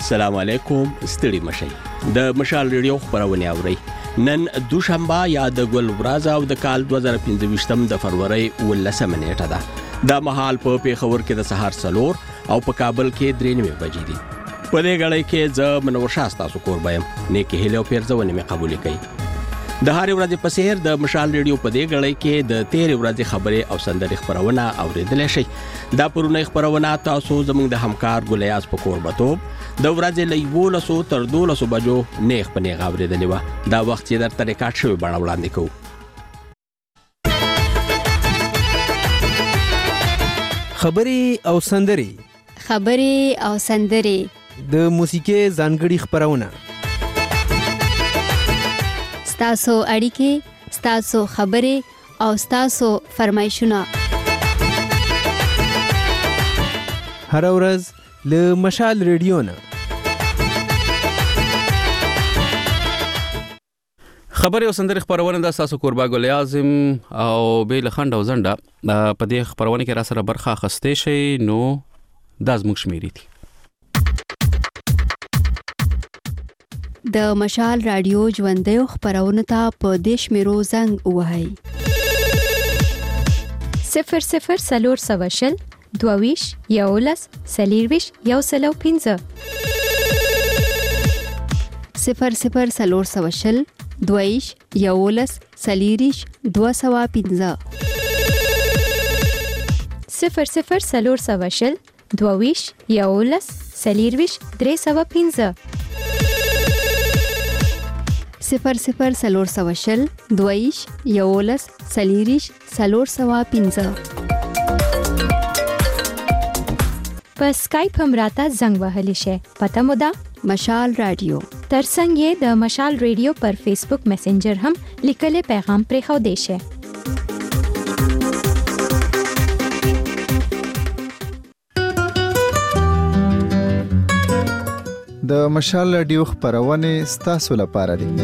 السلام علیکم، ستړي مشئ. د مشال ریډیو خبرونه اورئ. نن دوشنبه یا د ګل ورځ او د کال 2025 د فروری 19 نیټه ده. د مهال په پیښور کې د سهار 4 او په کابل کې 3 بجې دي. په دې غړې کې ز منور شاستا سو قربایم نیکه هلو پیرځونه می قبول کړي. د هاري ورځې په سیر د مشال ریډیو په دې غړې کې د 13 ورځې خبرې او سندري خبرونه اوریدل شي. دا پرونه خبرونه تاسو زموږ د همکار ګلیاس په قربتوب د ورځې له 11 تر 12 بجو نیغ په نیغ اوریدلې و. دا وخت یې درته ریکارډ شوی بڼه وړاندې کوو. خبرې او سندري د موسیقي ځانګړي خبرونه، ستاسو اړیکې، ستاسو خبرې او ستاسو فرمایشونه هر ورځ له مشال ریډیو نه. خبرې او سندري خبرونه د تاسو قربا ګل اعظم او بیل خند او زنده په دې خبرونه کې را سره برخه اخستې شي. نو د ازموږ شمیرې دي. د مشال رادیو ژوندۍ خبرونه ته په دیش میرو زنګ وهاي 00 سلور سواشل دوویش یولس سلیرویش یوسلو 15 00 سلور سواشل دویش یولس سلیریش 215 00 سلور سواشل دوویش یولس سلیرویش 315 00 سلور سواشل دویش یولس سلیریش 315 په اسکایپ هم راته زنګ وهلی شي. پته مو ده مشال رادیو. ترڅنګ یې د مشال ریډیو پر فیسبوک میسنجر هم لیکلي پیغام پرې خو دی شي. د مشال رادیو خبرونه ستاسو لپاره دي.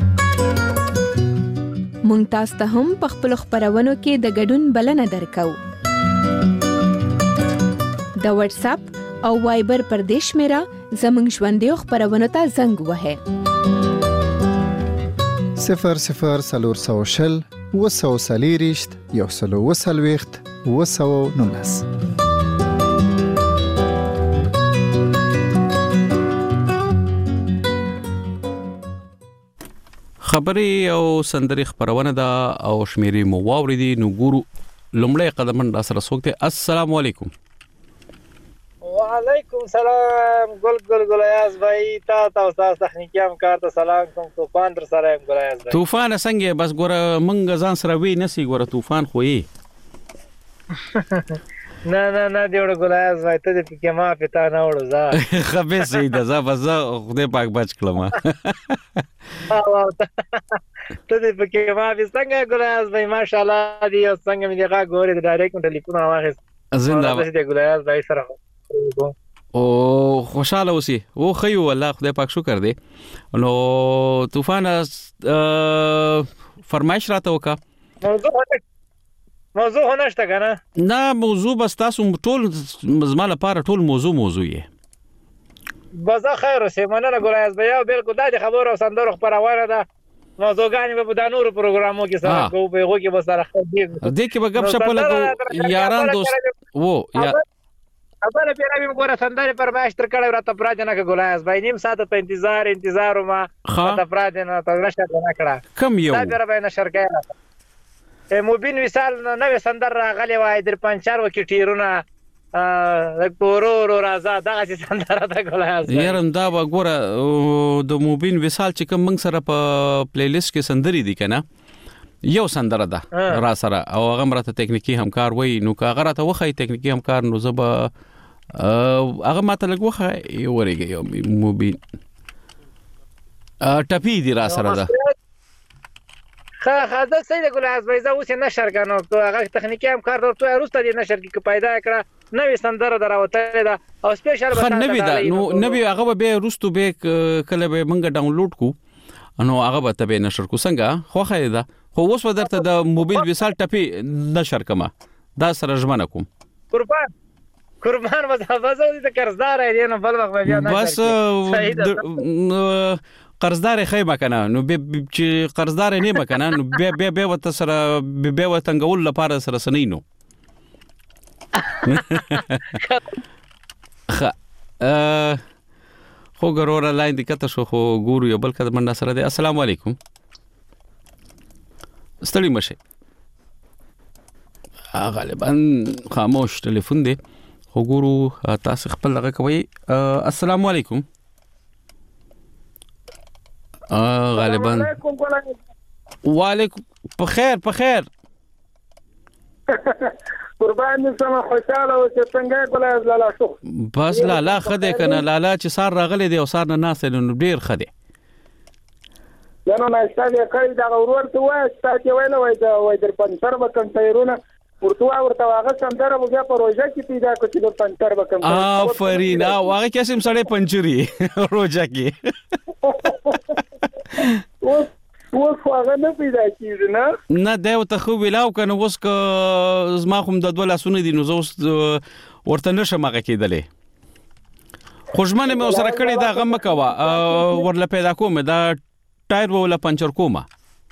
مونږ تاسو ته هم په خپل خبرونو کې د ګډون بلنه درکو. د واتس اپ او وایبر پر دیش میرا زمنګ ژوندۍ خبرونه ته زنګ وهه 00 سلور سواشل وسو سلیریشت یوسلو وسلويخت وسو نونس. خبري او سندري خبرونه دا او شمیرې مو واوریدي. نو ګورو لومړی قدم را سره سوکته. السلام علیکم. وعلیکم سلام. ګل ایاز بھائی تا استاد تخنیکی همکار ته سلام کوم. طوفان در سره ګل ایاز بھائی. طوفان څنګه بس ګوره منګ ځان سره وی نسی ګوره طوفان خو یې نه دیوړ ګل ایاز بھائی ته دې کې ما پتا نه وړو ځا خبي سي د ځا بس خدای پاک بچ کړم. ته دې کې ما به څنګه ګل ایاز بھائی ماشاءالله دی څنګه مې دغه ګورې د ډایرکټ ټلیفون واخیست. زنده دې ګل ایاز بھائی سره او خوشاله اوسې او خيو الله خدای پاک شکر دی. نو طوفان فرمایش راته وکا. موضوع هنشته کنه؟ نه موضوع بس تاسو ټول زماله لپاره ټول موضوع یې بازا خیر سه مننه ګل ایاز بھائی. بالکل دا خبره او سندرو خبرونه ده. موضوعګانی په دانورو پروګرامو کې سره کوو په هغه کې به سره خبرې دې کې به غب شپ لګو یاران دوست وو یا خبره پیرا به ګوره سندري فرمایش تر کړه راته پراجنه کې ګل ایاز بھائی نیم ساعت ته انتظار ما ته پراجنه ته نشه نه کړه کم یو دا پیرا به نشر کړه. موبین وصال نوې سندر راغلی وای در پنچار وکي ټیرونه پورو رازا دا چې سندره ده ګل ایاز بھائی. یارم دا وګوره د موبین وصال چې کوم موږ سره په پلی لیست کې سندري دي کنه یو سندره ده را سره او هغه مرته ټکنیکی همکار وای. نو هغه راته وخی ټکنیکی همکار نو زب هغه ماته لګ وخی یو ورګي یو موبین ټپی دی را سره ده. خاصه سید ګل ایاز بھائی زه اوس نشر کنه هغه ټکنیکی همکار ته روسته دي نشر کې پیدا کړه نوې سندره دراوته ده او سپیشل به نوې ده. نو نوې هغه به روستو به کله به منګه ډاونلوډ کو نو هغه به تبه نشر کو څنګه خو خیر ده. خو اوس ودرته د موبایل وصال ټپی نشر کما دا سره ژمنه کوم. قربان بس د قرضدار دی نو بل وخت بیا نه بس قرضدار خیمه کنه نو چې قرضدار نه مکنه نو بیا وت سره بیا وتنګول لپاره سره سنینو خو ګورور لاین د کته شو خو ګورو یو بل کده منډه سره دی. السلام علیکم. ستړي مشه غالبا خاموش ټلیفون دی خو ګورو تاسو خپل لغه کوي. السلام علیکم. غالبا وعلیکم په خیر قربان سم خوشاله او چې څنګه کوله لالا شو بس لالا خده کنه لالا چې سار راغلی دی او سار نه ناسل نو ډیر خده نو نه استاد کړي دا ورته وای استاد ویل وای در پنځر وکم تیرونه ورته هغه سندره بیا پروژه کې پیدا کړی د پنځر وکم آفرین هغه کیسه سړی پنځري روزه کې اوس هغه نه پیدا کیږي نه دا ته خو ویلاو کنه اوس که زما کوم د دوه لاسونه دي نو اوس ورته نشم هغه کېدلې خوشمنه مې سره کړی دا غم کوا ورله پیدا کوم دا ټایر ولا پنچر کومه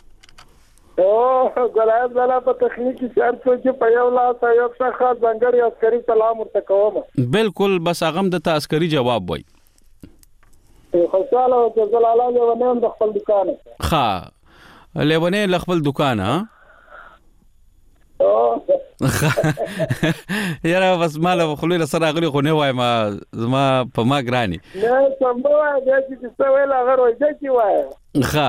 او ګلاب لاله په تخنیکی شرط کې په یو لاس یو څخه ځنګړی عسکري سلام ورته کوم بالکل بس هغه د عسکري جواب وای خوشاله او جلاله لیونه د خپل دکان ها لیونه خپل دکان ها یاره بس مال خلوی سره غلی خو نه وای ما زما په ما ګرانی نه سمبو چې څه ویل هغه روزه کی وای ها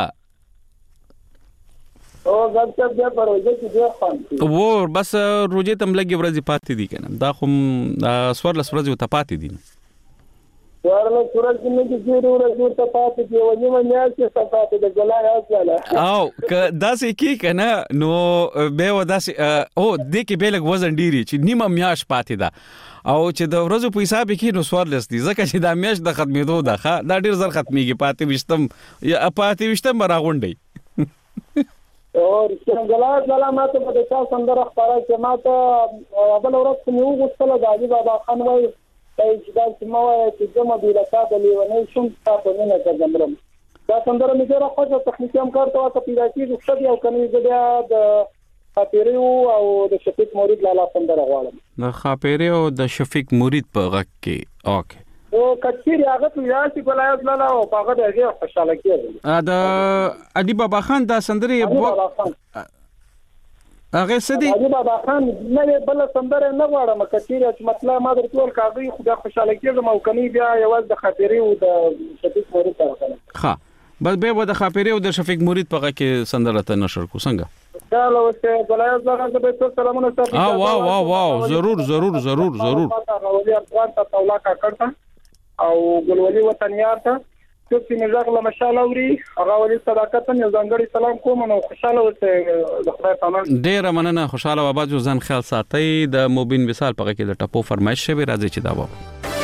او ځکه بیا پروژه کې دی خان و بس روزه تم لګي ورځي پاتې دي کنه دا خو سوار لس ورځي ته پاتې دي ورله سورج کې چې ورځي ته پاتې دی ونی مې چې پاتې د ګلای اوساله او داسې کی کنه نو به وداسې او د کې به لګ وزن ډیری چې نیمه میاش پاتې ده او چې د ورځو په حساب کې نو سوار لس دي ځکه چې دا میاش د ختمېدو ده دا ډیر زر ختميږي پاتې وشتم راغونډي او څنګه لا ماته په تاسو سندره خبره چې ماته بل ورځ مې وغوښتل د علي بابا خان وای چې دا چې ما وای چې زما د لکه لیونه شوم تاسو نه کوم دا سندره مې ډېر خوښه تخنیکی هم کار ته پیدا کیږي خو بیا کني د خاطریو او د شفیق مرید لاله سندره غواړم د خاطریو د شفیق مرید په غږ کې اوکې او کچيري هغه پیاسي کولای لاله او هغه دغه خوشاله کیږي د علي بابا خان د سندري هغه سدي علي بابا خان نه بل سندره نه غواړم کچيري چې مطلب ما درته ول کاغي خو خوشاله کیږم او کني بیا یوازې د خاطري او د شفیق مرید سره ها بس به د خاطري او د شفیق مرید په غږ کې سندره ته نشر کو څنګه چلو اوسه بلای زغه د بیت سلامونه سره واو ضرور غوړي افغان ته تولا کا کړتا او ګلولي وطنيار ته چې موږ له مشال اوري هغه ولي صداقت نه ځانګړي سلام کوم نو خوشاله اوسه د خدای پامان ډیر مننه خوشاله و باجو ځان خیال ساتي د موبین وصال په کې د ټپو فرمایش شوی راځي چې دا و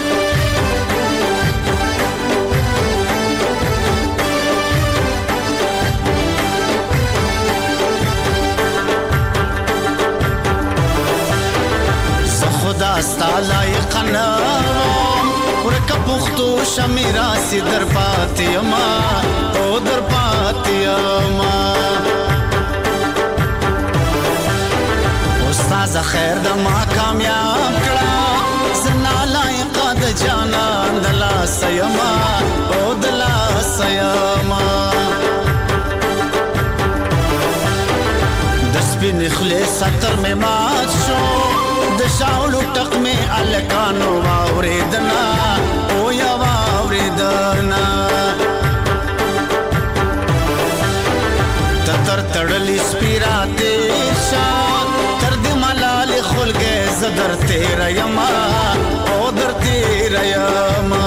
خدا ستالای قنارم ورکه پختو شمیرا سی در پاتیما او در پاتیما استاد خیر د ما کامیاب کړه زنا لایق د جانان دلا سیما او دلا سیما د سپین خلیص ستر می مات شو د شاولو ټق می الکانو واوریدنا او یا واوریدنا تر تړلی سپیراته شان تر دې ملال خلګه زدر تیر یما او در تیر یما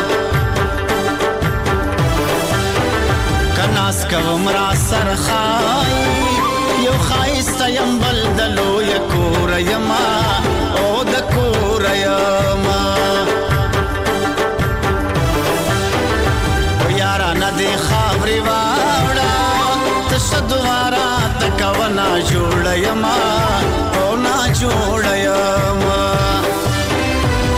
کناس کوم را سرخای یو خایسته یم بلدلو یکور یما او د کور یما او یارا ندی خاوري واړه تشدوارا تکونا جوړ یما او نا جوړ یما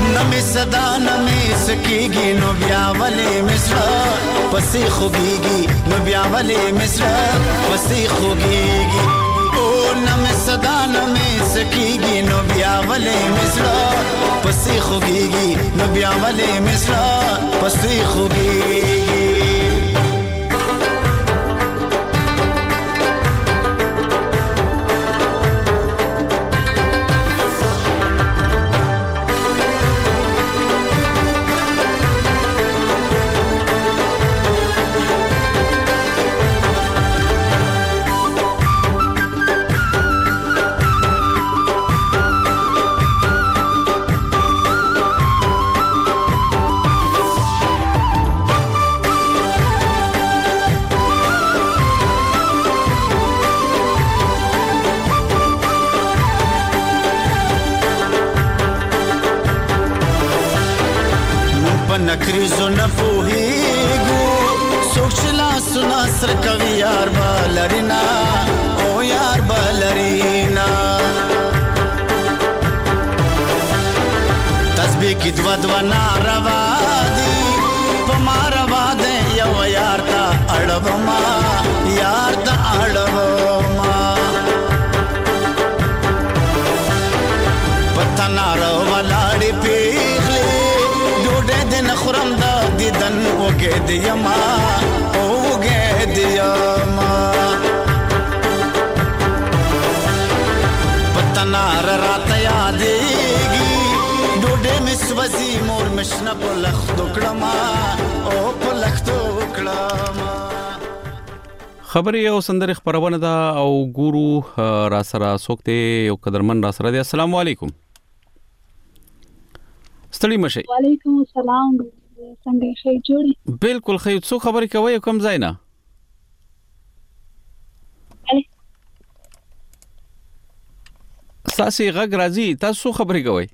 صدا نه می سکیږي نو بیا ولې مصر پسې خوږیږي نو بیا ولې مصر پسې خوږیږي او نه می صدا نه می سکیږي نو بیا ولې مصر پسې خوږیږي نو بیا ولې مصر پسې خوږیږي نکریزو نپوهیگو سوچلا سنا سر کوي یار بالرینا او یار بالرینا تسبیح کی دوا ناروا دی پماروا دے یو یار تا اڑوما یار تا اڑوما پتہ ناروا لاڑی پیغلی دن خورم دا دیدن وگه دیما وگه دیما پتنار رات یادیگی ڈوڈے مسوزی مور مشنا پلختو کڑما او پلختو کڑما خبري او سندري خبرونه دا او ګورو را سره سوکته یو قدرمن را سره دی. السلام علیکم. ستړي مشه. وعلیکم السلام. څنګه شي جوړي؟ بالکل خیر. څو خبرې کوي کوم ځای نه؟ ساسي غږ راځي. تاسو خبرې کوي؟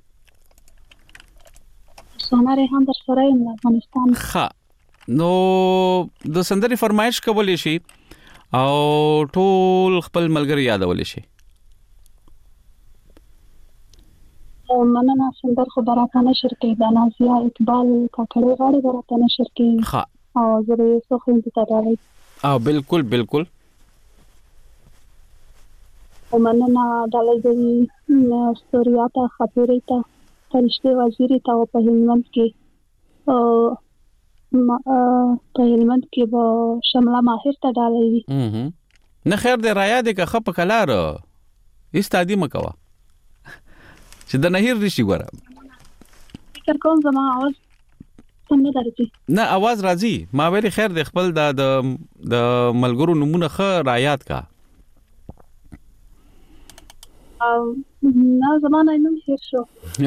سوناره هم در سره یم افغانستان. ښه. نو د سندري فرمایش کولې شي او ټول خپل ملګری یادولې شي. مننه سندر خو براته نشر کې د نازیه اقبال کاکړې غاړي براته نشر کې ها او زه یې څو ته راوړم او بالکل بالکل مننه دلایي ستورياته خبرې ته فرشته وزیری ته په هلمند کې په هلمند کې به شمله ماهر ته دلایي نه خیر دې رایا دې که خپ کلار استادی مکوا چې د نهیر رشي وره فکر کوم زما आवाज څنګه درځي نه आवाज راځي ما ویلي خیر د خپل د ملګرو نمونه خ رایات کا نه زمانه نوم هیر شو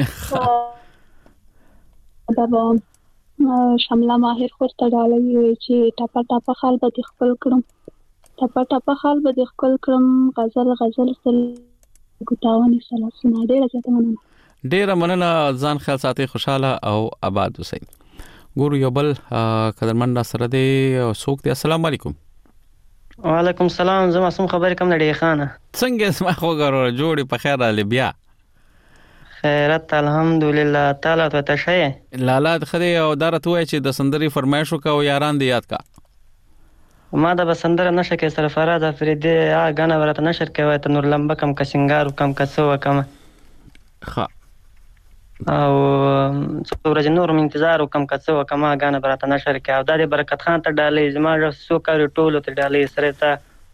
دا شمله ماهر خورته ډالوي چې ټاپا ټاپا خال به خپل کړم ټاپا ټاپا خال به خپل کړم غزل سره ګوتاونی سلاسونه ډېر مننه ځان خیال ساتي خوشاله او آباد اوسئ. ګورو یو بل قدرمن سره دی څوک دی. السلام علیکم. وعلیکم السلام. زما سم خبرې کوم نړۍ خانه څنګه اسما خو غره جوړې په خیر علي بیا خیرت الحمدلله تعالی ته تشه لالا خدای او دارته وای چې د سندري فرمایش وکاو یاران دی یاد کا ما د بسندر نشه کې سره فراز افریدی غانا ورته نشر کوي ته نور لمبه کم کسنګار کم کسو کم ها او څوره نور انتظار کم کسو کم غانا ورته نشر کوي او د برکت خان ته ډالې زما سو کاری ټولو ته ډالې سره ته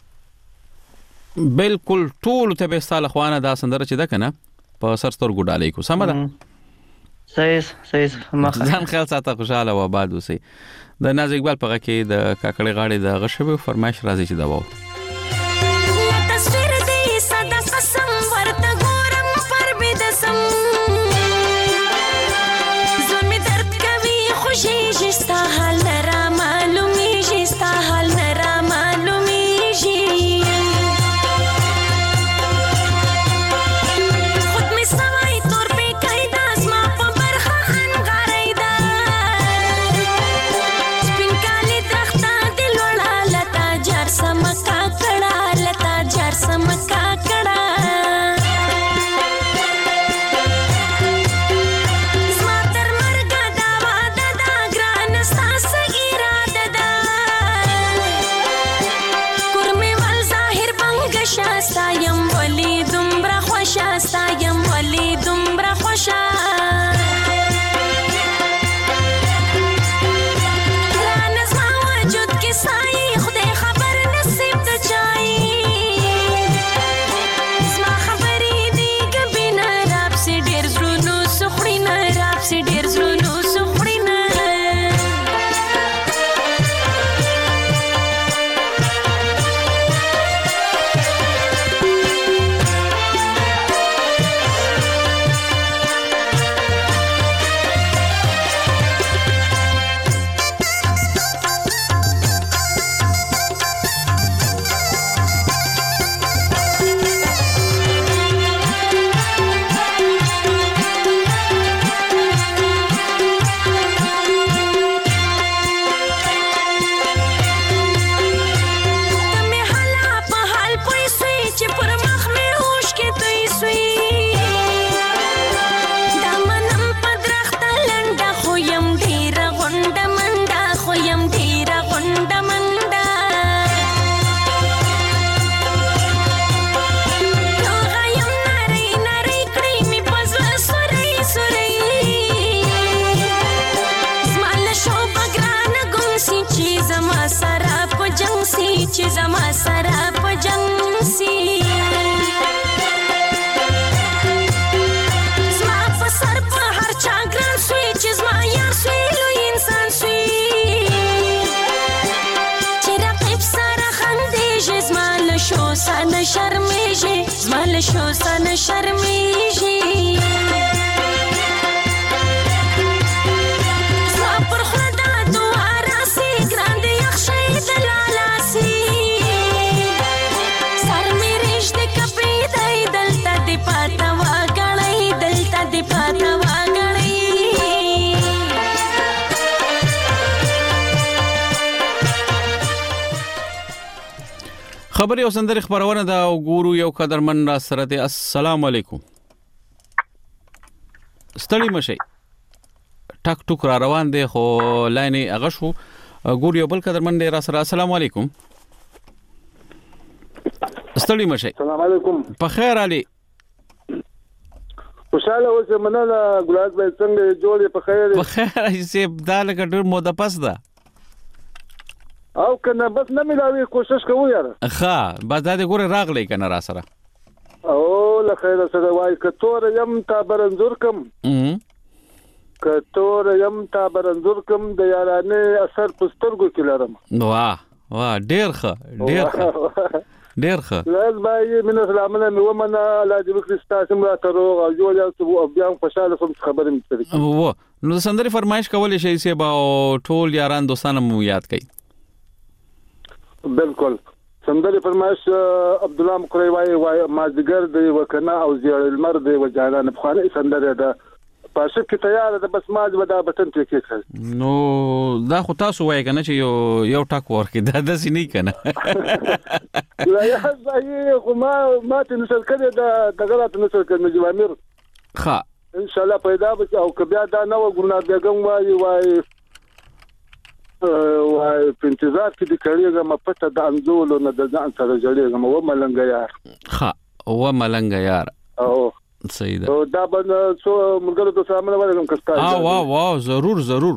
بالکل ټولو ته به ستاله خوانه دا سندر چې ده کنه په سرستور ګډالې کو سم ده صحیح مخه ځان خیال ساته خوشاله و آباد اوسئ. د ناز اقبال په کې د کاکړې غاړې د غشبو فرمایش راځي چې دا وو تصویر دې صدا قسم ورته ګورم پر بدسم زمي درد کوي خوشي جستا حال نرا معلومي جستا حال نرا معلومي جي خود می سوای تور په قاعده اسما په برخه انغاریدا سمکا کڑا خوشا ستایم ولی دومره خوشا ستایم ولی دومره خوشا ګران زما وجود کې سایې خدای خبر نصیب د چای زما خبرې دي کبي نه راب سي ډېر زړونو سخړي نه راب سي ډېر زړونو سخړي نه چې زما سره په جنگ سي زما په سر په هر چا ګران سوی چې زما یار سوی لوی انسان سوی چې رقیب سره خندېږي زما له شو سره شرمېږي زما له شو سره شرمېږي زما پر خوله دا دعا راسي ګران دی یخ شي د لالاسي پاتا واګړی دلته دی پاتا واګړی خبري او سندري خبرونه دا ګورو یو قدرمن را سره دی. السلام علیکم. ستړي مشي ټک ټوک را روان دی خو لاینه هغه شو ګور یو بل قدرمن دی را سره. السلام علیکم. ستړي مشي. السلام علیکم. په خیر علي. خوشاله اوسه مننه ګلاد به څنګه جوړې په خیر چې دا لکه ډېر موده پس ده او کنه بس نه ملاوي کوشش کوو یار ښه بس دا دې ګوره راغلی کنه را سره او له خیر سره وای کتور یم تا برنزور کم کتور یم تا برنزور کم د یارانه اثر پسترګو کې لرم. واه واه ډېر ښه ډېر ښه ډېر ښه. لاس باندې من سلامونه مې ومنه الله دې وکړي ستاسو مړه تروغ او جوړ یاستو او بیا خوشاله سم خبرې مې کړې. وو نو سندري فرمایش کولې شي چې با ټول یاران دوستانه مو یاد کړي. بالکل سندري فرمایش عبد الله مقری وای مازدګر دی وکنه او زیړ المر دی وجانان بخانه سندري ده پاشه کې تیار ده بس ماج ودا بتن ټکی کړ. نو دا خو تاسو وای کنه چې یو ټاک ورکې دا د سینې کنه لا یا ځای خو ما ته نشل کړی دا غلط نشل کړی جوامیر ښه ان شاء الله پیدا به او کبیا دا نو ګورنار بیگم وای په انتظار کې د کړیږه ما پته د انزول نه د ځان سره جوړیږم و ملنګ یار ښه و ملنګ یار او صحیح ده دا باندې څو مرګرو ته سلام علیکم کستا واو ضرور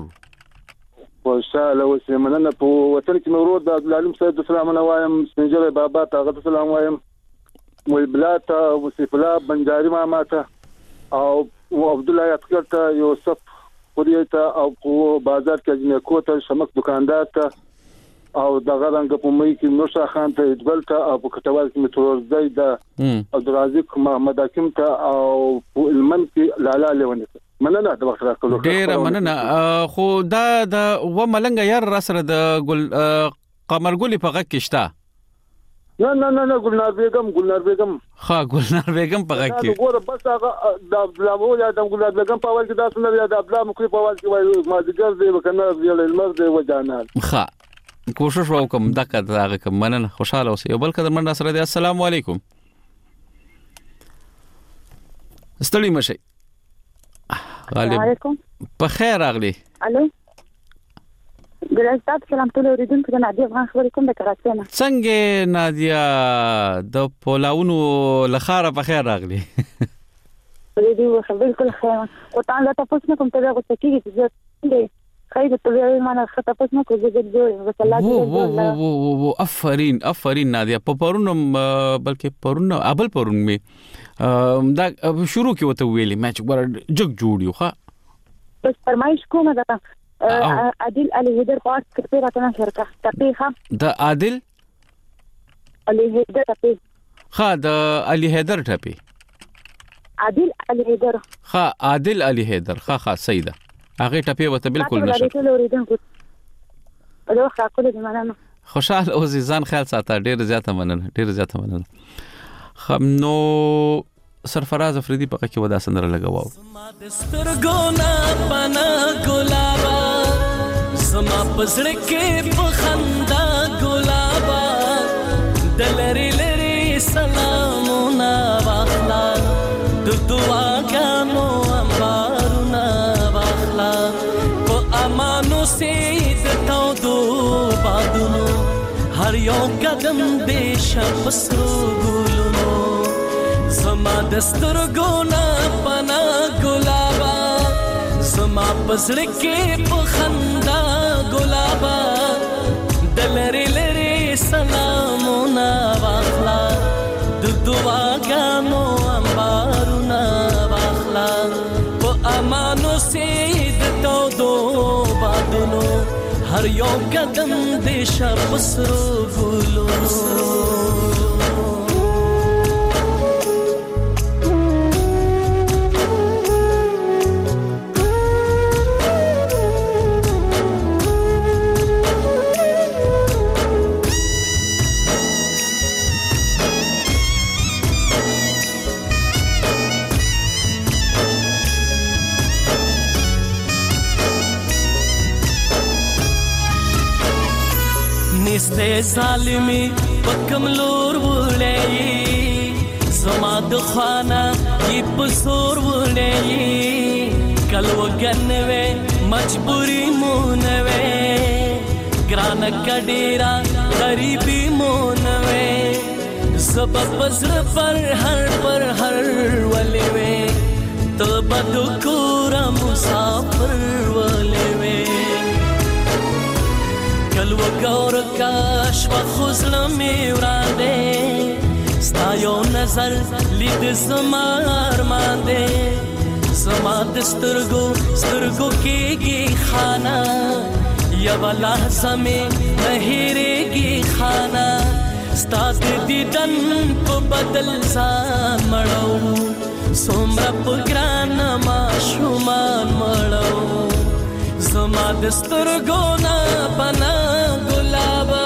وشاله اوسه مننه په وطن کې مرور د عالم صاحب سلام وایم سنجر بابا ته سلام وایم مول بلات وصف الله بنجاري ماما ته او عبد الله یاتکر ته یوسف پوریته او په بازار کې جنې کوته شمک دکاندار ته او دغه رنګ په مې کې نوشا خان ته ادبل ته او په کټوال کې متور زید عبدالرزاق محمد حکیم ته او په المن کې لالا لیونه مننه د وخت راکولو ډیر مننه. خو دا د و ملنګ یار را سره د ګل قمر ګلی په غږ کې شته نه ګلنار بیگم ها ګلنار بیگم په غږ کې وګوره بس هغه د عبدالله یا د ګلنار بیگم په اول کې دا څنګه یا د عبدالله مکری په اول کې وایي ما دیګر دی وکنه ویل المر دی وجانال ها کوشش وکم دغه دغه کوم مننه خوشاله اوسئ یو بل قدر من سره دی. السلام علیکم. ستړي مشي غالب په خیر راغلی. الو ګلستاب سلام ټول اوریدونکو ته نادیه افغان خبرې کوم د کراچۍ نه. څنګه نادیه د پولاونو لخاره په خیر راغلی؟ دې وخت بالکل خیر او تاسو ته پوښتنه کوم ته غوښتل کیږي چې خیر ته ویل ما نه خطا پوښتنه کوم چې جوړ وسلا وو افرین نادیه په پرون بلکې پرون ابل پرون می دا شروع کې وته ویلې مې چې ګور جګ جوړیو ښا بس فرمایش کومه ده عادل علي هیدر پاس کړه راته شرکت ټپي ښا د عادل علي هیدر ټپي ښا د علي هیدر ټپي عادل علي هیدر ښا عادل علي هیدر ښا صحیح ده هغه ټپي وته بالکل نشه خوشاله او ځان خیال ساته ډیر زیاته مننه نو سرفراز افریدی په کې ودا سندره لګاو سترګونا پنا ګلابا زما پزړ کې پخندا ګلابا دلری لری سلامونه واخلا د دعاګانو انبارونه واخلا په امانو سید تو دو بادونو هر یو قدم دې شپسرو ګلونو زما دسترګونا پنا ګلابا زما پزړ کې پخندا ګلابا دلری لری سلامونه واخلا د دعاګانو انبارونه واخلا په امانو سید تو دو بادونو هر یو قدم دې شپسرو ګلونو نسته ظالمی پکم لور وړي زما د خانه یې پسور وړي کلو غنوي مجبوری مونوي ګران کډیرا غریبی مونوي سبب پسر پر هر ولې وي ته بدو کور مسافر ولې وي کلو گور کاش و خوزلمی ورانده ستا یو نظر لید زمار مانده زما دسترگو کیگی خانا یو لحظه میں نهیرگی خانا ستا دیدن کو بدل زان مڑو سومر پگران ما شمان مڑو زما دسترګونا پنا ګلابا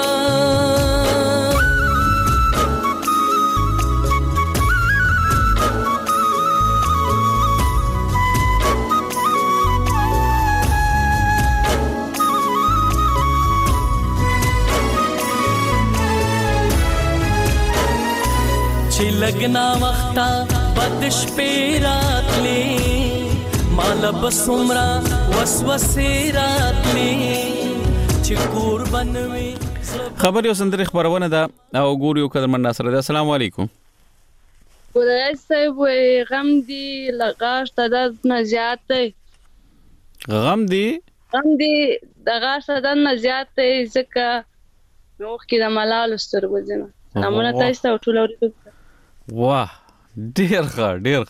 چې لګنا وخته بدش پیراتلی مال بسمرا وسوسه راتلی چې قربان وي خبر یو سندره خبرونه ده او ګوريو قدرمن ناصر ده. السلام علیکم. ګورای صاحب غم دی لغاش تد نه زیات دی غم دی دغه صدن نه زیات دی ځکه نوخ کې د ملال سترګو ځنه نمونه تاسو ټول اورېدو واه ډیر ښه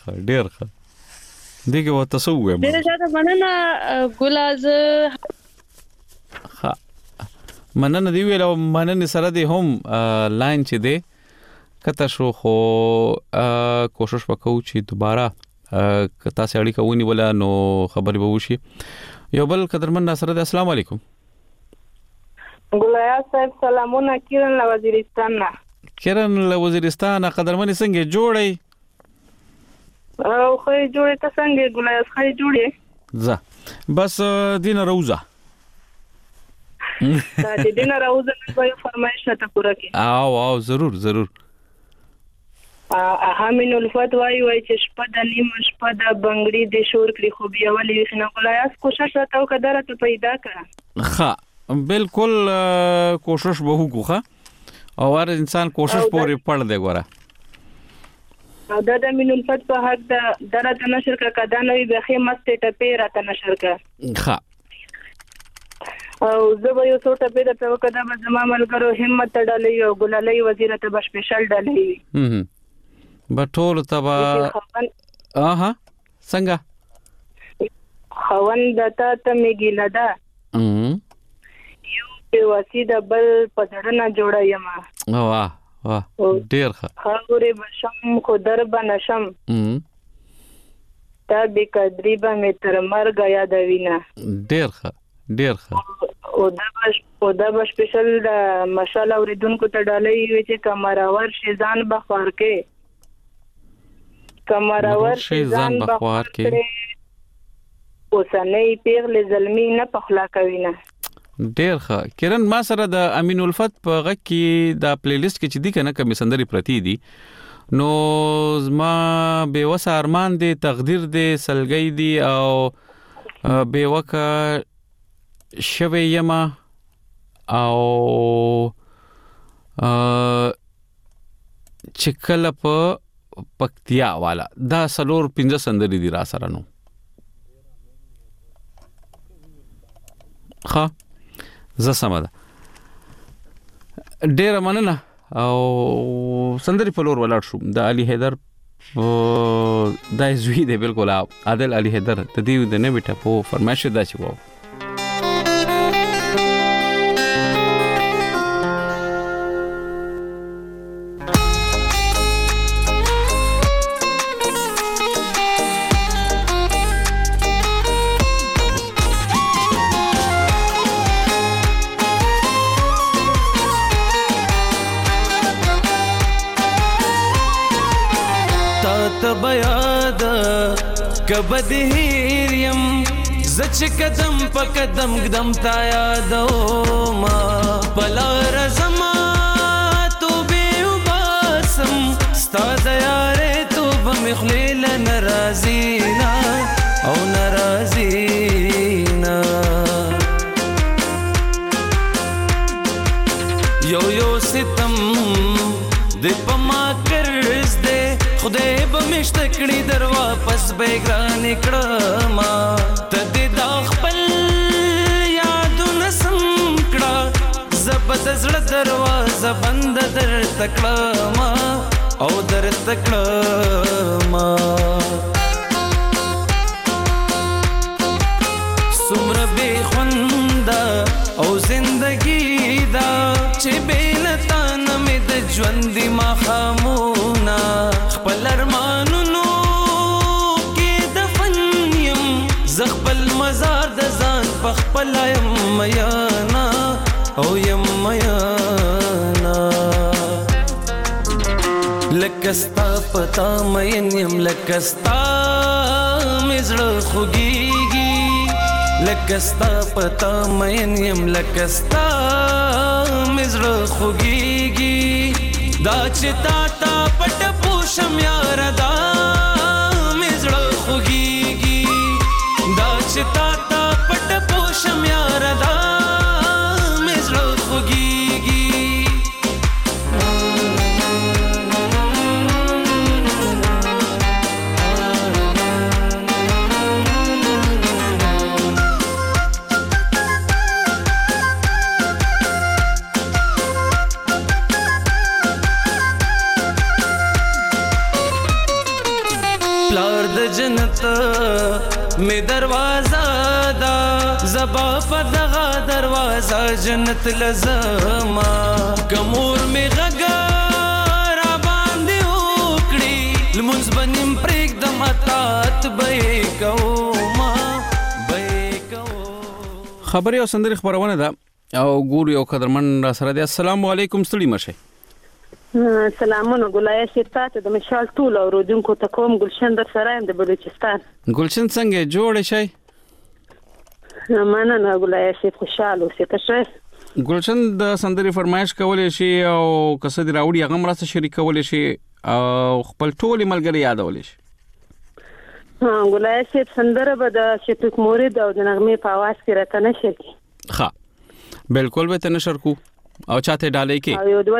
دغه وته سو وې ډیر زیاته مننه ګلاز ها مننه دی ویل او مننه سره دی هم لاین چې دی کته شو خو کوشش وکاو چې دوباره کته سړی کوونی ولا نو خبرې به وشي. یو بل قدرمن ناصر ده. السلام علیکم. ګلیا صاحب سلامونه. کیرن له وزیرستان قدرمن څنګه جوړی او خو جوړه ته څنګه ګلیا خو جوړه ز بس دین روزه دا دین روزه په فرمایش ته پوره کی او ضرور همین الفت وای چې شپه د نیم شپه د بنگړي د شور کړی خو بیا ولې خنه ګلیا کوشش وکاو کدارته پیدا کړه ها بالکل کوشش به وکړه او هر انسان کوشش پورې پړ دی ګوره دا د امین الفت په حق د درته نشر کا کدانوي بخي مست ټپه راته نشر کا ها او زه به یو څو ټپه د په کده به زما ملګرو همت ډالې او ګلالۍ وزیره ته به سپیشل ډالې بټول تبا اها څنګه خوند دتا ته میګی لدا یو په وسیده بل پدړه جوړه یما واه واه ډیر ښه خاورې بشم خو دربه نشم تا بې قدري به مې تر مرګه یادوینه ډیر ښه او دا به سپیشل د مشال اورېدونکو ته ډالۍ وي چې کمراور شي ځان به خوار کې کمراور شي ځان به خوار کې اوسنۍ پیغلې زلمي نه پخلا کوینه ډیر ښه کرن ما سره د امین الفت په غږ کې د پلی لیست کې چې دی کنه کوم سندري پرتی دي نو زما به وسه ارمان دي تقدیر دي سلګي دي او به وکه شوي یما او چکل په پکتیا والا دا سلور 15 سندري دي را سره نو ښه زه سمه ده ډېره مننه او سندري په لور ولاړ شو د علي حیدر دا زوی دی بالکل عادل علي حیدر د دې د نوې ټپو فرمایش دا چې وو کبد هیریم زچ قدم په قدم قدم تا یادو ما بلا رزما تو به وباسم ستاد یاره تو بمخلیل ناراضینا او ناراضینا یو ستم د پما کرز دے خدای به مشتکړي در واپس به ګران کړما ته د خپل یادونه سم کړه زبد زړه دروازه بند در تکړما او در تکړما سمره به خوندا او زندگی دا چې بیلتا نمې د ژوند ما خامونا خپل ارمانونو کې دفن یم زخپل مزار د ځان په خپل یم میانا او یم میانا لکستا پتا مین یم لکستا مزړه خوږیږي لکستا پتا مین یم لکستا مزړه خوږیږي دا چې تا تا پټ پوشم یار دا مزړه خوږیږي دا چې تا تا پټ پوشم یار دا مزړه خوږیږي می دروازه دا زبا په دغه دروازه جنت لزما کمور می غګا را باندې وکړي لمونځ بنیم پرېګ د ماتات به کوما خبري او سندري خبرونه ده او ګوري او قدرمن را سره دي السلام علیکم ستړي مشه سلامونه ګلای شتا ته د مشال ټول اوردونکو ته کوم ګلشن در سره د بلوچستان ګلشن څنګه جوړ شي مننه ګلای شي خوشاله اوسې تاسو ګلشن د سندري فرمایش کولې شي او کسد راوړي هغه مرسته شریک کولې شي او خپل ټول ملګری یادولې شي ګلای شي سندره به د شفیق مورید او د نغمه په आवाज کې راته نشي ها بالکل به ته نشر کو او چاته ډالۍ کې او یو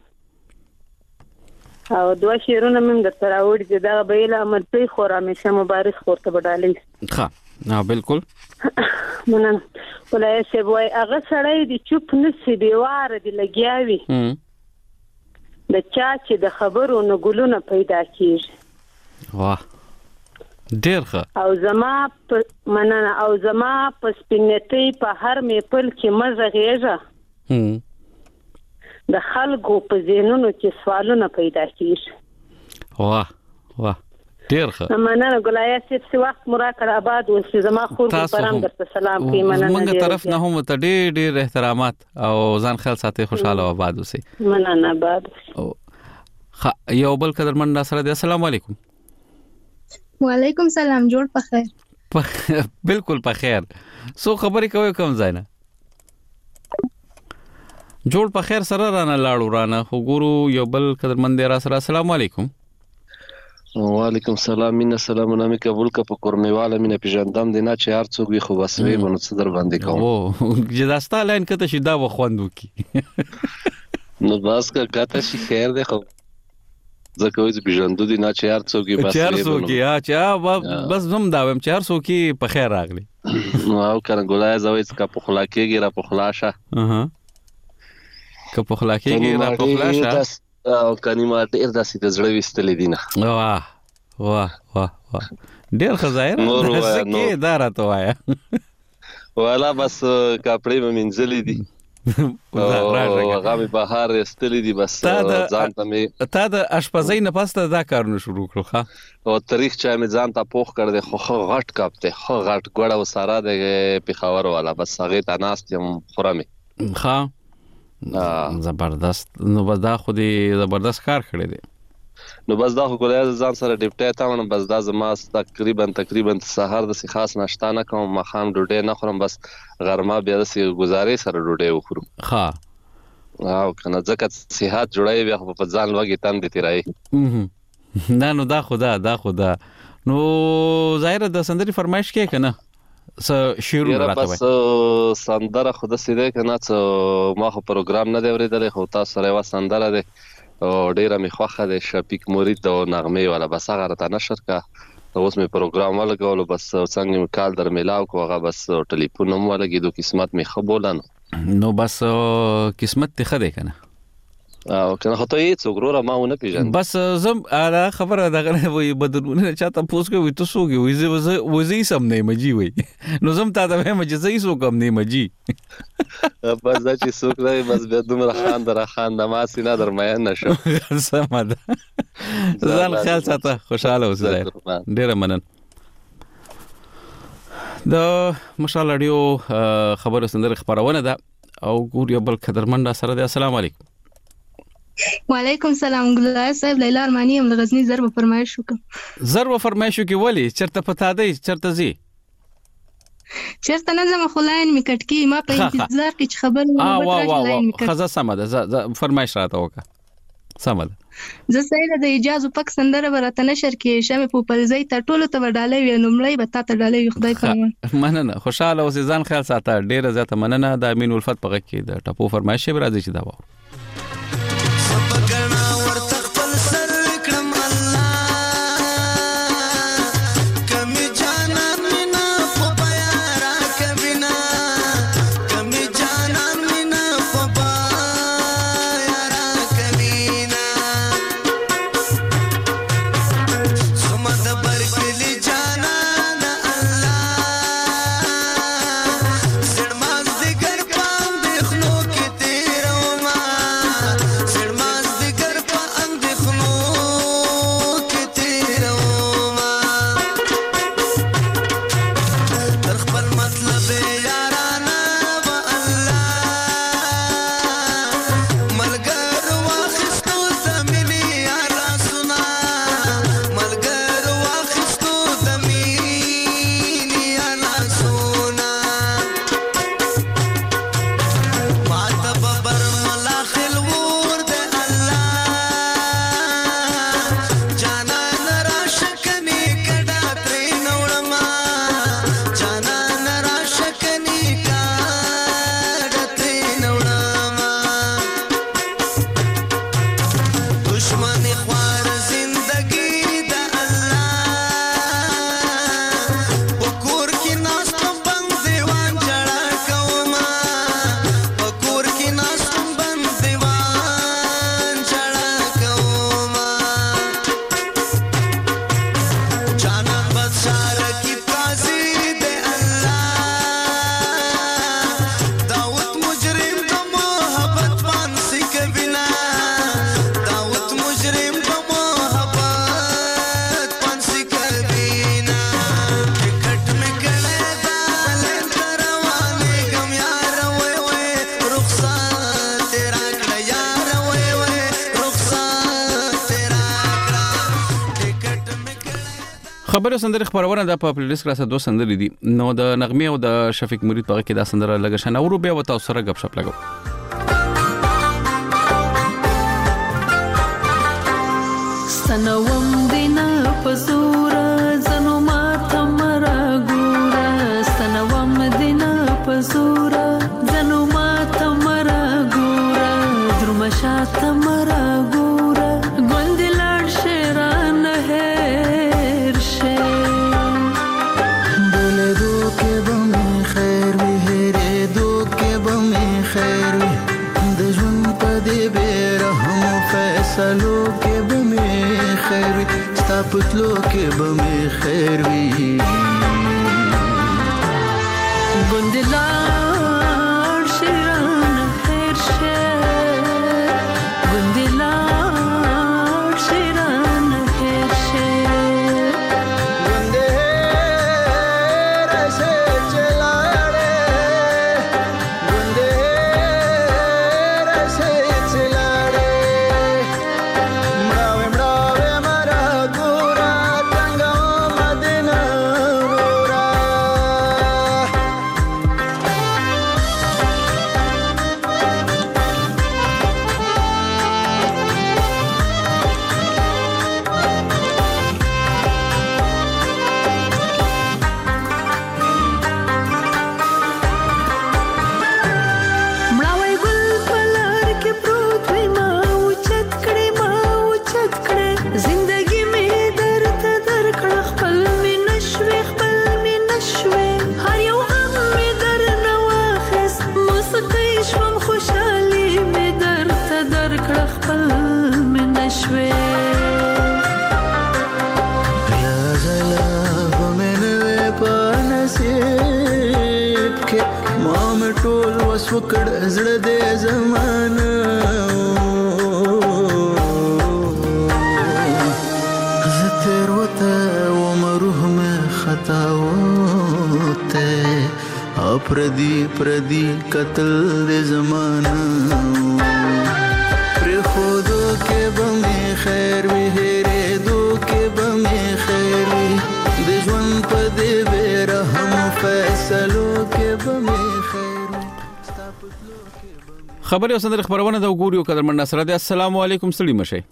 دوه شیرونه مم د تراوړ دي دا به له مرتي خور همیشه مبارک خورته بدالي ښه بالکل منن ولای څه وای هغه سړی دی چوپ نسی دیوار دی لګیاوي د چا چې د خبرو نه ګلونه پیدا کیږي واه ډیر ښه او زما په سپینېتي په هر میپل کې مزه غېږه د خلکو په ذهنونو کې سوالونه پیدا کیږي واه ډیر ښه مننه ګلای څه وخت مرا کړه آباد وسې زما خور پرم درته سلام کوي مننه موږ طرف نه هم ته ډیر احترامات او ځان خیال ساتي خوشاله آباد وسې مننه آباد یو بل قدرمن سره دی السلام علیکم وعلیکم سلام جوړ په خیر بالکل په خیر سو خبرې کوي کوم ځای نه جوړ په خیر سره رانه لاړو رانه خو ګورو یو بل قدرمن دی را سره السلام علیکم وعلیکم السلام مینا سلامونه می قبول ک په کورمیواله مینا پیژندم دینه چې هر څوک وي خو وسوي مونږ څه در باندې کوم او جداستا لاین کته شي دا وخوندو کی نو بس کته شي خیر دی خو ځکه وځ پیژندو دینه چې هر څوک وي بس هر څوک یا چې بس زم دا ويم چې هر څوک په خیر راغلی او کنه ګولای زوي څه په خلا کېږي را په خلاشه که په خلا کېږي را په خلاشه او کنيما ډیر داسې د زړه وستلې دینه واه ډیر خزایر څه دا راته وایا والا بس کپڑے مې منځلې دي هغه بهار استلې دي بس ځان ته تا د اشپزۍ نه پاسته دا کارونه شروع کړو ښا او تاریخ چې مې ځان ته پوخ کړ دې خو غټ کاپته خو غټ ګړه و سارا د پیښور والا بس هغه ته ناست یم خورمه ښا زبردست نو بس دا خو دې زبردست کار کړی دی نو بس دا خو ګولای ځان سره ډیپټی تا ونه بس دا زما تقریبا سحر د خاص ناشته نه کوم مخام ډوډۍ نه خورم بس غرمه بیا د گزارې سره ډوډۍ وخورم ها او کنه ځکه صحت جوړای بیا په ځان لوګي تم دي تیرای نه نو دا خدا نو ظاهر د سندري فرمایش کې کنه س شروع راته بس سندره خود سیده کنه څه ما خو پروګرام نه دی ورېدل خو تاسو سره و سندره ده او ډیره می خوخه ده شفیق مرید او نغمه والا بس هغه راته نشر کا اوس می پروګرام ولګول بس څنګه می کال در ملاو کو هغه بس ټلیفون مو ولګیدو قسمت می خبولن نو بس قسمت ته خده کنه او کنه خو ته یې څوګرو ما ونه پیژن بس زم اره خبره دغه وي بدلونه چاته پوس کوي ته سوګي وزي سم نه مجي وي نو زم تا ته مجي زي سو کم نه مجي بس دا چې سوګ دی بس به دومره خان د ما سینه در مې نشو سمه ده ځان خیال ساته خوشاله اوسه ډیر منن د مشال اډیو خبر سندر خبرونه ده او ګور یو بل قدرمن سره ده السلام علیکم وعلیکم سلام ګلای صاحب لیلا ارمانی هم د غزنی ضرب فرمایش وکم ولی چرته پتا دی چرته زی چرته نه زما خلاین می کټکی ما په انتظار کې خبر نه وای خزه سمه ده فرمایش راته وکړه سمه ده زه سره د اجازه پک سندره ورته نشر کې شمه په پلزی ته ټولو ته وډالې وی نومړی به تاسو ډالې خدای پامه مننه خوشاله اوسې ځان خیال ساته ډیره زیاته مننه د امین الفت په کې د ټپو فرمایش به راځي چې دا و ځواني خوار زندگی د الله وکور کې ناس بند دیوان جړا کوما وکور کې ناس بند دیوان جړا کوما جانان بادشاہ کی قاضی د الله داوود مجرم د محبت پانسی کبینا داوود مجرم د محبت پانسی کبینا ټکټ می کړه دا لنډ روانه غم یار وای وای رخصت تیرا کړه یار وای وای رخصت تیرا کړه ټکټ می خبرو سندره خبرونه د په پلیلیست کې دوه سندرې دي نو د نغمه او د شفیق مرید په کې دا سندره لګه شنه ورو بیا وتا سره غب شپ لګو سنوم دینا پزورا زنو ماته مرا ګورا سنوم دینا پزورا زنو ماته مرا ګورا درمشاته مرا ګورا ګوندلار شیران هر شه بولے دو کے بم خیر وی هره دو کے بم خیر وی د ژوند په دې بیرحم فیصلو کې بم خیر وی ستا پتلو کې بم خیر وی ګوندلار شیران هر شه ګوندلار شیران هر شه رسے چلاڑے گندے رسے چلاڑے مڑاوے مرا گورا تنگا مدینہ گورا مړاوی ګل پلار کې پروت وي ما اوچت کړې زندګي مې درته درکړه خپل مې نشوې هر یو غم مې درنه واخیست موسیقي شوم خوشحالي مې درته درکړه خپل مې نشوې یا زلا بمنوے پا نصیب کے مام ټول وس وکړ زړه دې زمانه زتر وته ومروح میں خطا ہوتے پردی قتل دې زمانه پر خودو کې بمې خیر وی هره دو کې بمې خیر وی د ژوند په دې بیرحم فیصلو کې بمې خیر وی خبري او سندره خبرونه د وګوريو قدرمن نصر دی السلام علیکم سړي مشه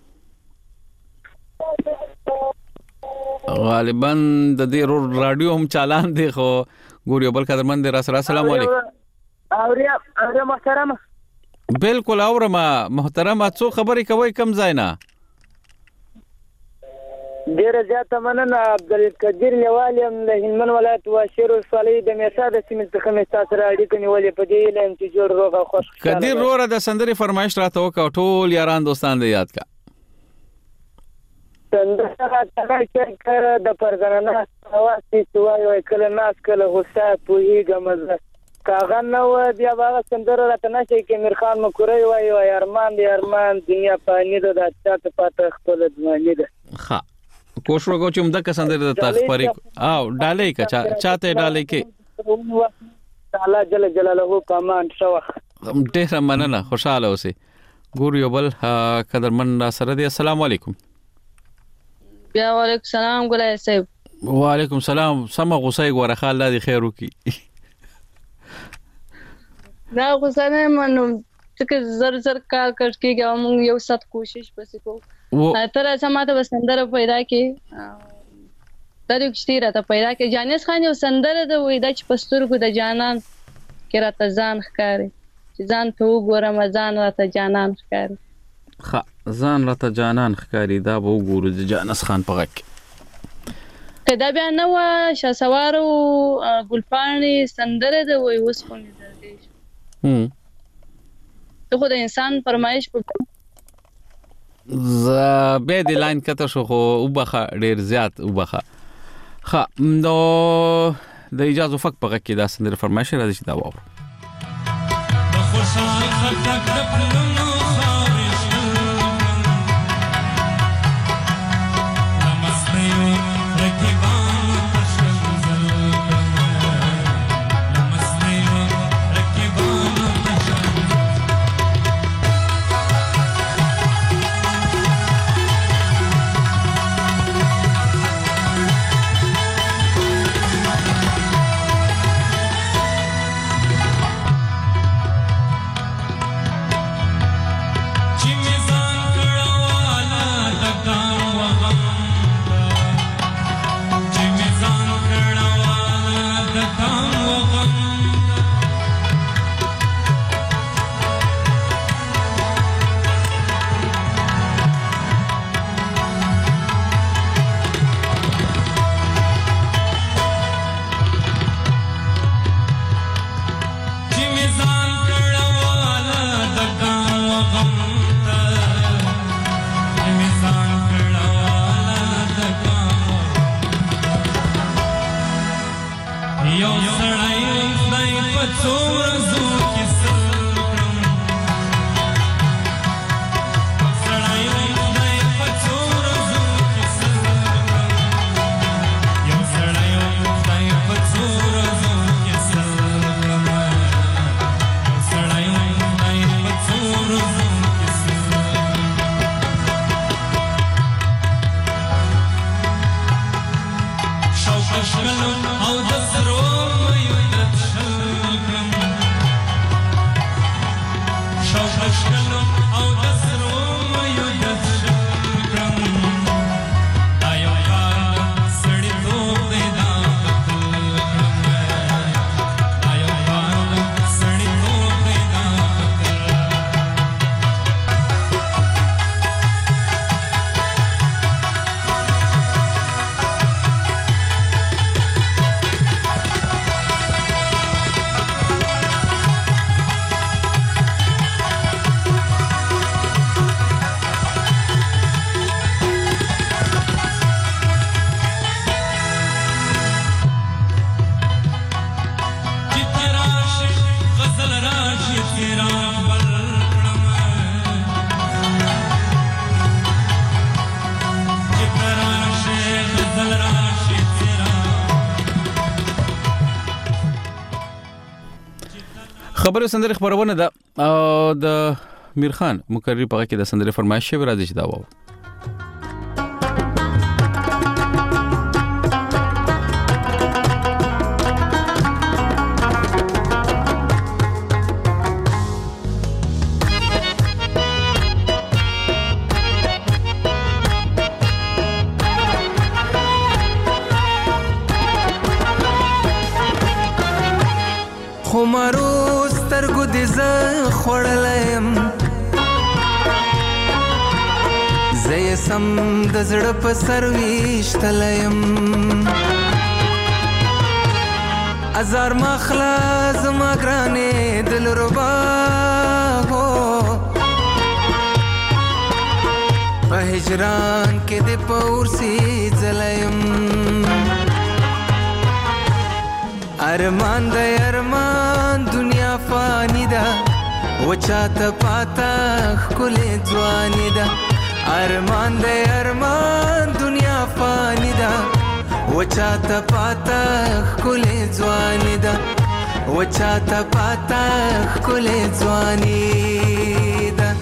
غالبا د دې رادیو هم چالان دی خو ګوريو بل قدرمن دی را سره السلام علیکم اوریا محترمه بالکل اورما محترمه څو خبري کوي کم ځای نه ډیر زیاته مننه عبدالقدیر لیوالیم د هلمند ولایت واشیر ولسوالۍ د میسا د سیمې څخه مې تاسو سره اړیکه نیولې په دې علم چې جوړ روغ او خوش قدیر روره د سندري فرمایش راته وکړ ټول یاران دوستان دې یاد کا سندره راته د پرګنانه واسي توای کله ناس کله غوسه پوهیږم کاغه نو بیا هغه سندره راته نشي کې میرخان مکوري وای ارمان دی ارمان دنیا پانی ده د چاته پاته خپل ځواني ده ها کوشش وکړو چې موږ سندره د تخبري او ډالې کا چاته ډالې کې تعالی جل جلاله کمان شوخ ډېر مننه خوشاله اوسئ ګوريو بل قدرمن سره دی السلام علیکم بیا وعلیکم السلام ګلای صاحب وعلیکم السلام سم غوسه غوړه خال الله خیر وکي دا غوسه نه منو چې زر کار کړکیږي او موږ یو سات کوشش پسې کوو تر سماته وسندره پیدا کې دا یو کشتي راته پیدا کې جانیس خان یو سندره د وې د پسترګو د جانان کې راته ځان ښکاري چې ځان ته وګورم ځان راته جانان ښکاري ها ځان راته جانان ښکاری دا به وګورو د جانس خان په غږ کې کدا بیا نو شاسوارو ګلپاڼې سندره د وای اوس په دې ته خو د انسان فرمایش په ز به د لاین کته شو خو وبخه ډیر زیات وبخه ها نو د اجازه فک په غږ کې دا سندره فرمایش راځي چې دا وره د خوشحال خلک د پلونو خارش نمسته رکیبان تشزل نمسته رکیبان خبره سندره خبرونه ده او د میرخان مقرری په کې د سندره فرمایش شوی راځي چې دا وو خمارو سترګو دې ز خړلم زې سم د زړه په سر ویشتلم ازار مخلا زما ګرانې دل ربا هو په هجران کې دې پورسي ځلم ارمان د ارمان دنیا فانی ده وچاته پاتا خلې ځواني ده ارمان د ارمان دنیا فانی ده وچاته پاتا خلې ځواني ده وچاته پاتا خلې ځواني ده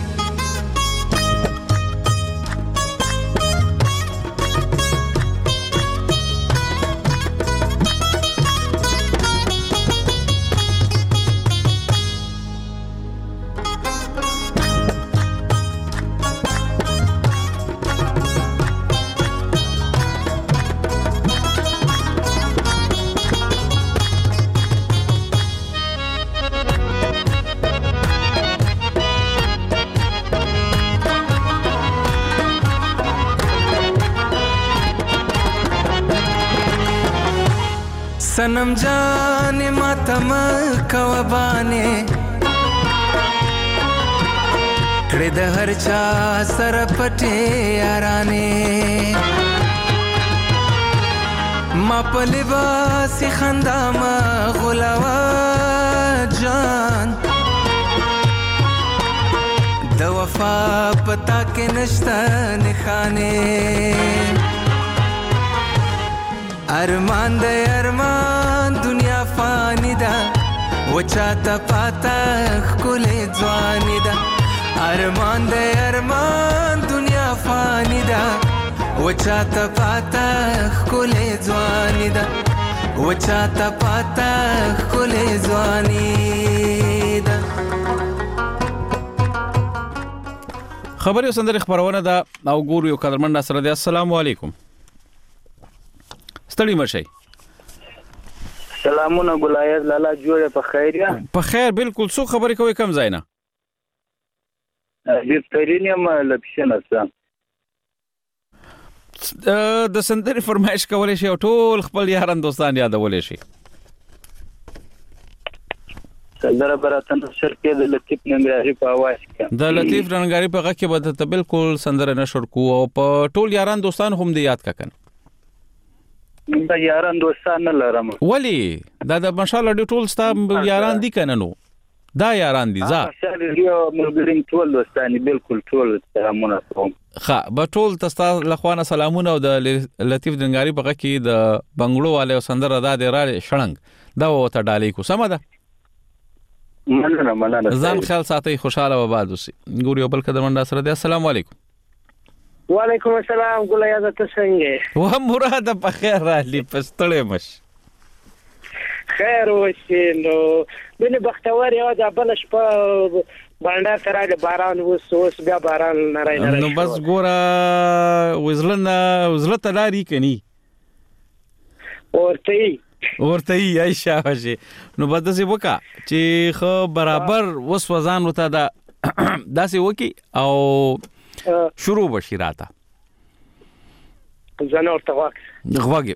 सनम जाने मातम कवबाने کړه د هر چا سره پټه یارانه ما په لباس خندا ما غلاوا جان د وفا پتا کې نشته نخانه ارمان د ارمان دنیا فانی ده وچا ته پاتا خلې ځواني ده ارمان د ارمان دنیا فانی ده وچا ته پاتا خلې ځواني ده وچا ته پاتا خلې ځواني ده خبري سندري خبرونه ده او ګورو یو قدرمن سره ده السلام علیکم ستړي مشي سلامونه ګلایز لالا جوړه په خیر یا په خیر بالکل څو خبرې کوي کم زینا دې ترینه ما لپشنه سم د سندري فرمایش کولای شي او ټول خپل یاران دوستان یادولای شي سندره براتن شر کې د لطیف ننګرهاري په आवाज کې د لطیف ننګرهاري په غږ کې به ته بالکل سندره نشر کو او په ټول یاران دوستان هم دې یاد ککن دا یاران دوستان نه لرم ولی دا د ماشاءالله ډېر ټول ستا یاران دي کنه نو دا یاران دي ځا ماشاءالله یو ملګری ټول دوستان بالکل ټول سلامونه کوم ښه به ټول تاسو لخوانه سلامونه او د لطیف ننګرهاري په غږ کې د بنگړو والے سندره دا د را شړنګ دا وته ډالې کو سم ده مننه ځان خیال ساتي خوشاله و باد اوسې ګوري بل قدمنده سره دی السلام علیکم وعلیکم السلام ګلیا ته څنګه و مراد په خیر رالی پستړې مش خیر وشي نو بنه بختور یو د بل شپه باندې تراله باران وسوس بیا باران نارای نو بس ګوره وزلته لاري کني ورته ای شاوشي نو بدسه وکا چې خو برابر وسوزان وته دا داسې وکی او شروع بشي راته زنور تواک غواګي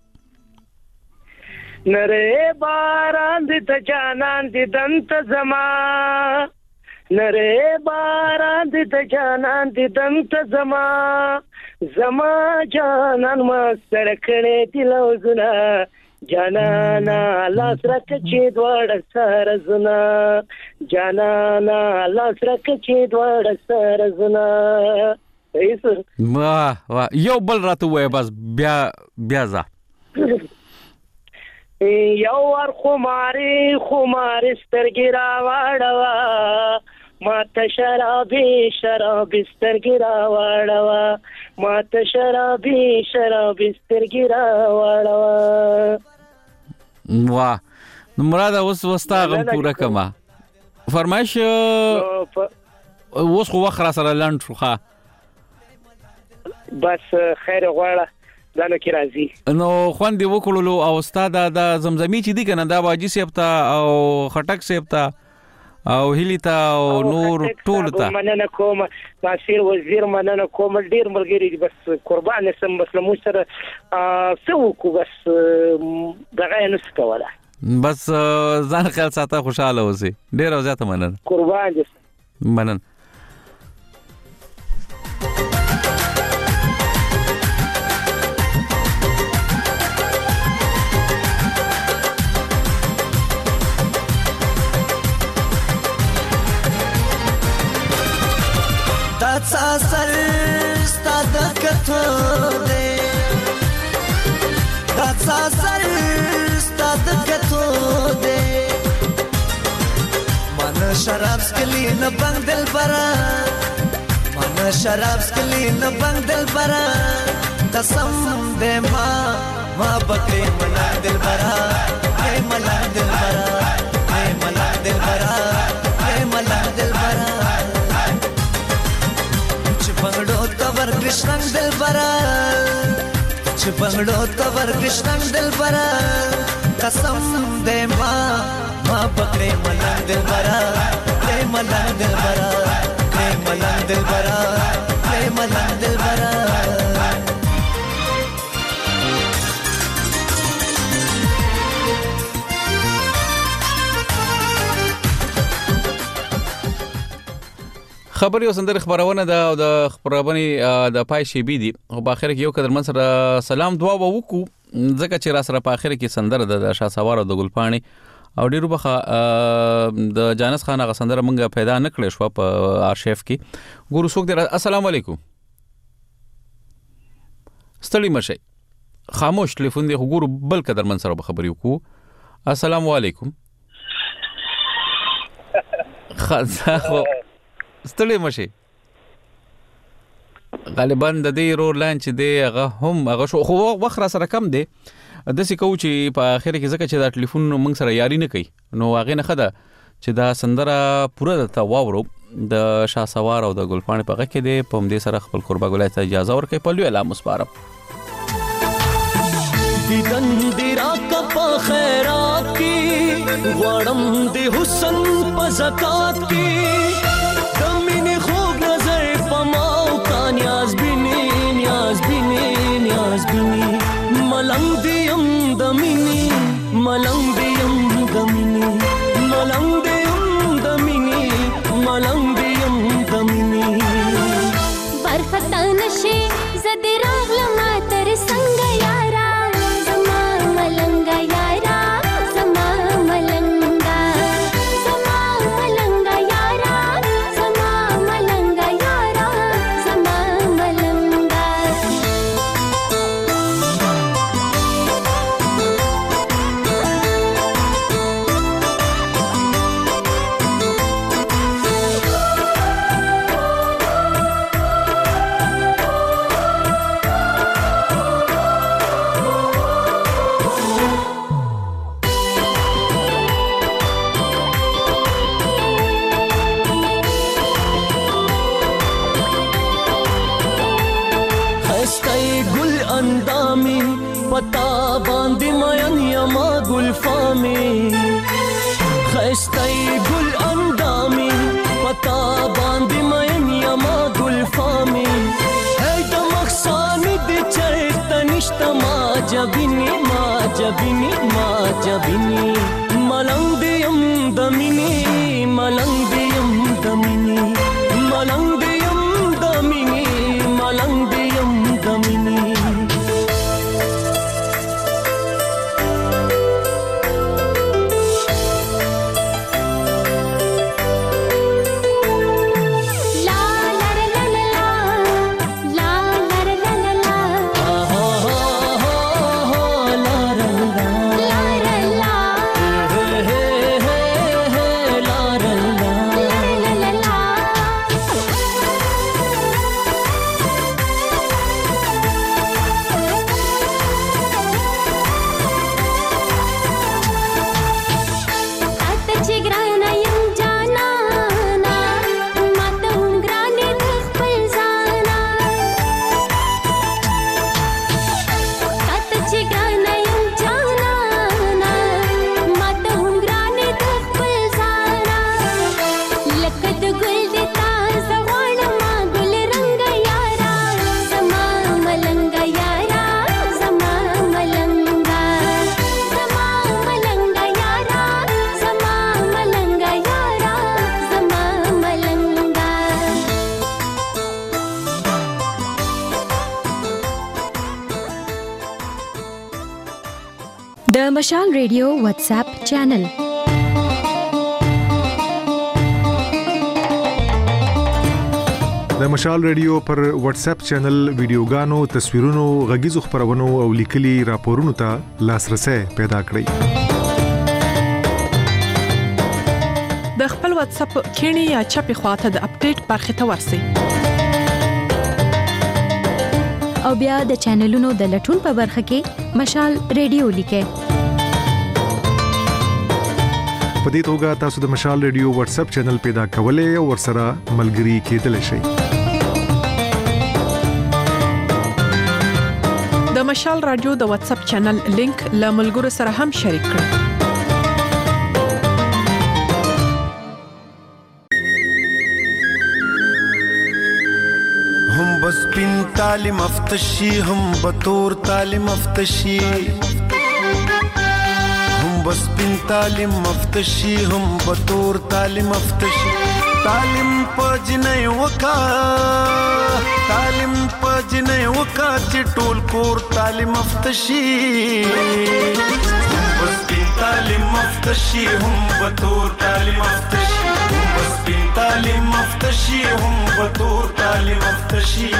نره باران د جانان د دنت زما نره باران د جانان د دنت زما زما جانان ما سرکړې دلوزنا جانانا لاس راکچې دوړ سره زنا جانانا لاس راکچې دوړ سره زنا واه یو بل راته وای بس بیا ځه یو ور خماري سترګې راوړوا ماته شرابي سترګې راوړوا ماته شرابي سترګې راوړوا واه نو مراد اوس وستا غم پورا کما فرمایش اوس خو وخت را سره لاند شوخه بس خیر غواړه ځانو کې راځي نو خوندې وکړلو او استاد د زمزمي چې دی کنه دا باجی سیب ته او خټک سیب ته او هلیتا او نور ټول ته مننه کوم ناصر وزیر مننه کوم ډیر ملګری بس قربان سم بس مو سره سوکو بس دغه نه سکواله بس ځان خیال ساته خوشاله اوسې ډیر زیاته مننه قربان دې مننه ساسر ستاد کتو دے ساسر ستاد کتو دے من شراب سکلی نہ بنگ دل برا من شراب سکلی نہ بنگ دل برا قسم دے ماں بکری منا دل برا اے ملا دل برا اے ملا دل برا اے ملا دل برا بنگڑو تور کشنگ دل برا بنگڑو تور کشنگ دل برا قسم دے ماں بکرے ملنگ دل برا لے ملنگ دل برا لے ملنگ دل برا لے ملنگ دل برا خبري او سندره خبرونه د خبرونه د پای شی بي دي او په اخر کې یو قدر من سره سلام دعا وکړو ځکه چې را سره په اخر کې سندره د شاه سوار او د ګلپاڼي او ډیرو بخه د جانس خان غ سندره مونږه پیدا نکړې شو په آرشیف کې ګورو څوک دی. السلام علیکم. ستړي مشه خاموش ټلیفون دی ګورو بل قدر من سره خبري وکړو. السلام علیکم. خو ستړي مشه غالبا د دې رور لانچ دی هغه شو خو وخت را سره کم دی د څه کو چې په اخر کې ځکه چې دا ټلیفون موږ سره یاري نه کوي نو هغه نه خده چې دا سندره پوره د واورو د شاه سوار او د ګلپاڼي په غږ کې دی په دې سره خپل قربا ګولای ته اجازه ورکړي په لوی اعلان مسپارم دیدن دی راکا پا خیرات کی غوارم دی حسن پا زکات کی دمین خوب نظر پا ماو کا نیاز بینی ملنگ دیم دمینی ملنگ دیم دمینی برخطا نشی زدی راغل ما تر سنگ یارا زما ملنگا یارا زما ملنگا یارا زما ملنگا یارا زما ملنگا پتا باندې مېن یما ګلفامي خستای ګل اندامي پتا باندې مېن یما ګلفامي هي د مخسان دې چرته نشته ما جبيني ملنګ دیم دميني ملنګ دیم دميني د مشال ریډیو واتس اپ چینل د مشال ریډیو پر واتس اپ چینل ویډیوګانو، تصویرونو، غږیزو خبرونو او لیکلي راپورونو ته لاسرسي پیدا کړئ. د خپل واتس اپ کینی یا چپی خواته د اپډیټ برخه ته ورسئ. او بیا د چینلونو د لټون په برخه کې مشال ریډیو لیکئ. په دې توګه تاسو د مشال ریډیو واتس اپ چینل پیدا کولای او ورسره ملګري کېدلی شئ. د مشال رادیو د واتس اپ چینل لینک له ملګرو سره هم شریک کړئ. هم بس پین تعلیم افتشی هم بطور تعلیم افتشی هم بس پین تعلیم افتشی هم بطور تعلیم افتشی تعلیم پجنې وکا چې ټول کور تعلیم افتشي بس تعلیم افتشي هم بطور تعلیم افتشي بس تعلیم افتشي هم بطور تعلیم افتشي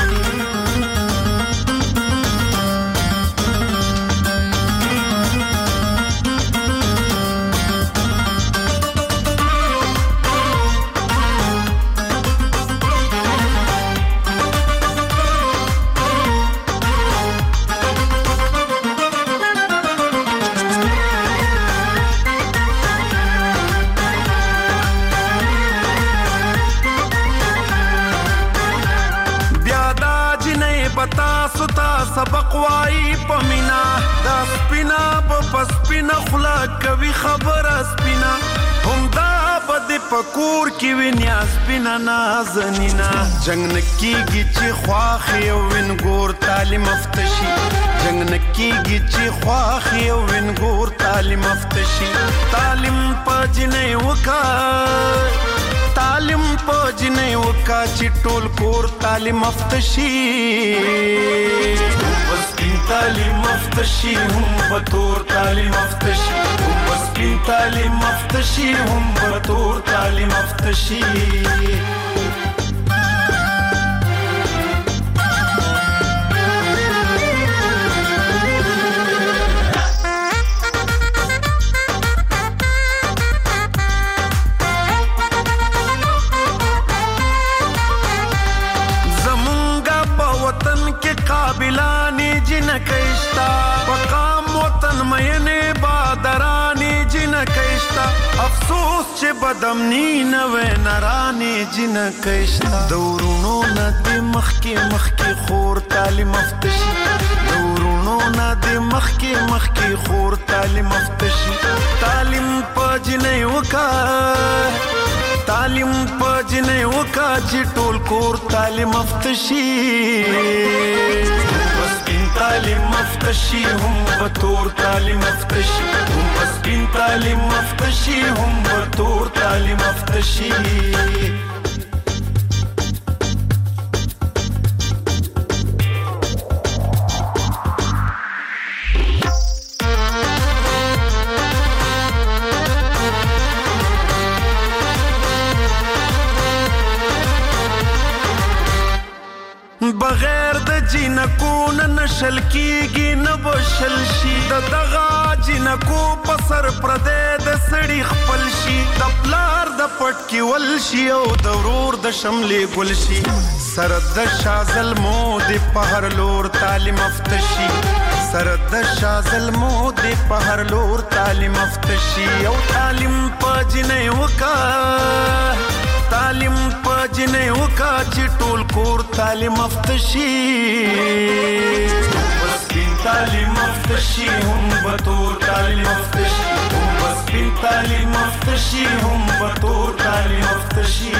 سبق وای پمینا دا سپینا پسپینا خلا کوي خبر سپینا هم دا بد پکور کی ونیا سپینا نازنینا جنگ نکیږي چې خواخي او وینګور تعلیم افتشي جنگ نکیږي چې خواخي او وینګور تعلیم افتشي تعلیم پجنې وکا تعلیم پجنې وکا چې ټول کور تعلیم افتشي تعلیم افتشي هم بطور تعلیم افتشي بس تعلیم افتشي هم بطور تعلیم افتشي قابلانی جن کشتا پقام وطن مینه بادرانی جن کشتا افسوس چې بدمنی نوې نرانی جن کشتا دورونو ندی مخکی خور تعلیم افتشي دورونو ندی مخکی خور تعلیم افتشي تعلیم پجنې وکا تعلیم پجنې وکا چې ټول کور تعلیم افتشي تعلیم افتشي هم بطور تعلیم افتشي بس تعلیم افتشي هم بطور تعلیم افتشي بغیر د جنکو نشل کیږي نه بشل شي د دغه جنکو په سر پردې د سړي خپل شي د پلار د پټ کې ول شي او د ورور د شملې ګل شي سر د شازل مو د پهر لور تعلیم افتشي سر د شازل مو د پهر لور تعلیم افتشي او تعلیم پجنې وکا تعلیم پجنې وکا چې ټول کور تعلیم افتشي بس تعلیم افتشي هم بطور تعلیم افتشي بس تعلیم افتشي هم بطور تعلیم افتشي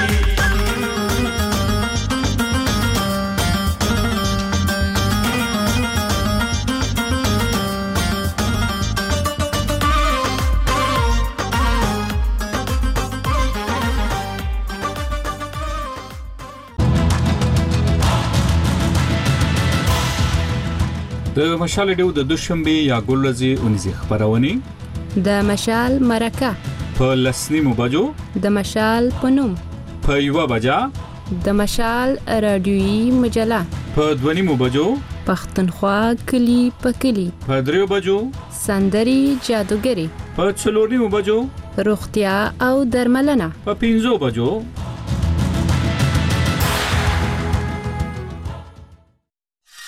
د مشال ډیو د دوشنبه یا ګلزي اونځي خبرونه د مشال مرکه په لسنیمو بجو د مشال پنوم په یو بجا د مشال رادیوي مجله په دونیمو بجو پښتونخوا کلی په کلی په دریو بجو سندري جادوګری په څلورنیمو بجو روغتیا او درملنه په 5 بجو